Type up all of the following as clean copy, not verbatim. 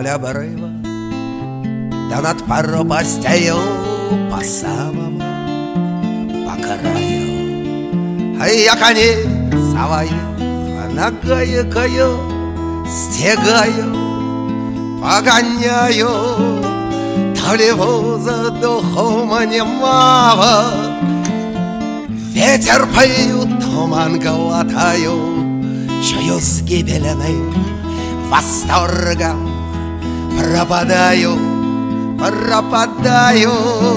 вдоль обрыва, да над пропастью по самому, по краю. А я коней своих нагайкою стегаю, погоняю, то ли воза духом немало. Ветер поют, туман глотаю, чую с гибельным восторгом. Пропадаю, пропадаю.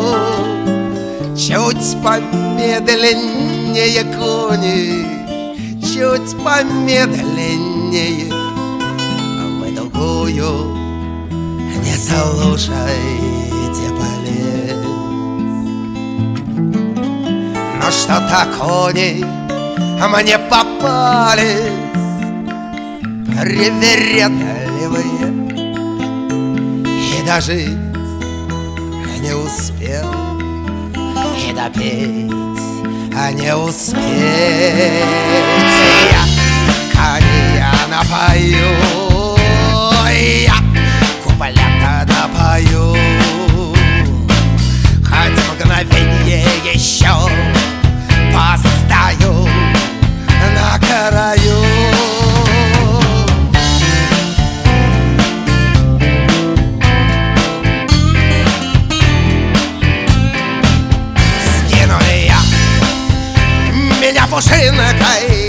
Чуть помедленнее кони, чуть помедленнее. Вы другую не слушайте полез. Но что-то кони мне попались привередливые, и дожить не успел, и допеть не успеть. Я коня напою, я куплета напою, хоть мгновенье еще постою на краю. Меня пушинкой